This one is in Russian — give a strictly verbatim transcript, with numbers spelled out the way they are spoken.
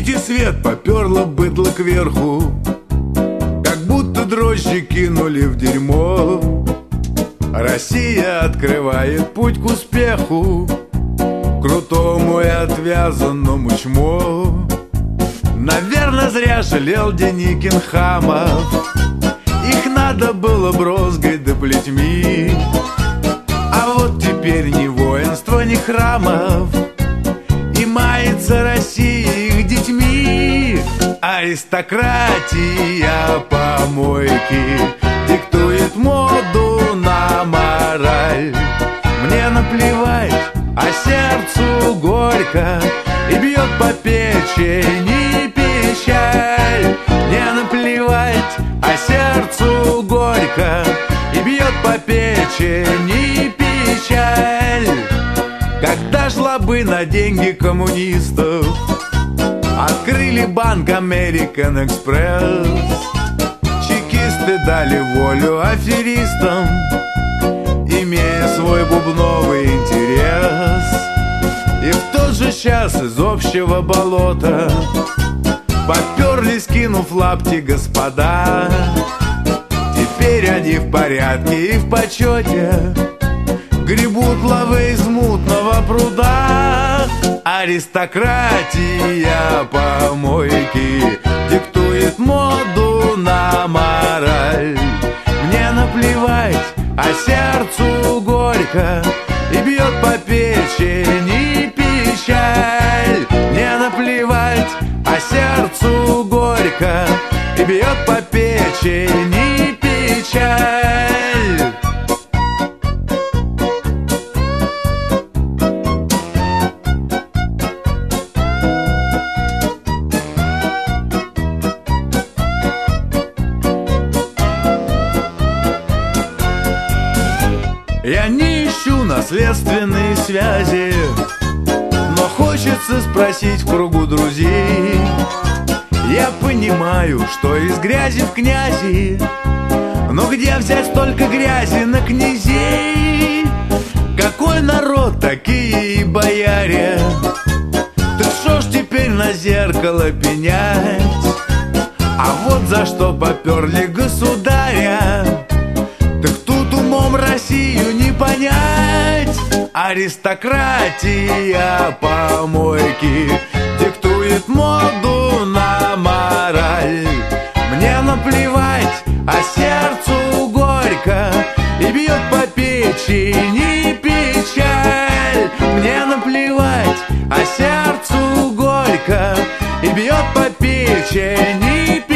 Видите свет, поперло быдло кверху, как будто дрожжи кинули в дерьмо. Россия открывает путь к успеху, крутому и отвязанному чмо. Наверно, зря жалел Деникин хамов, их надо было брозгать да плетьми. А вот теперь ни воинства, ни храмов, и мается Россия их детьми. Аристократия помойки диктует моду на мораль. Мне наплевать, а сердцу горько, и бьет по печени печаль. Мне наплевать, а сердцу горько, и бьет по печени печаль. Когда жлобы на деньги коммунистов открыли банк American Express, чекисты дали волю аферистам, имея свой бубновый интерес. И в тот же час из общего болота поперли, скинув лапти, господа. Теперь они в порядке и в почете, гребут лавы из мутного пруда. Аристократия помойки диктует моду на мораль. Мне наплевать, а сердцу горько, и бьет по печени печаль. Мне наплевать, а сердцу горько, и бьет по печени печаль. Я не ищу наследственные связи, но хочется спросить в кругу друзей. Я понимаю, что из грязи в князи, но где взять столько грязи на князей? Какой народ, такие и бояре, так что ж теперь на зеркало пенять? А вот за что поперли государя, так тут умом Россию не понять. Аристократия помойки диктует моду на мораль. Мне наплевать, а сердцу горько, и бьет по печени печаль. Мне наплевать, а сердцу горько, и бьет по печени печаль.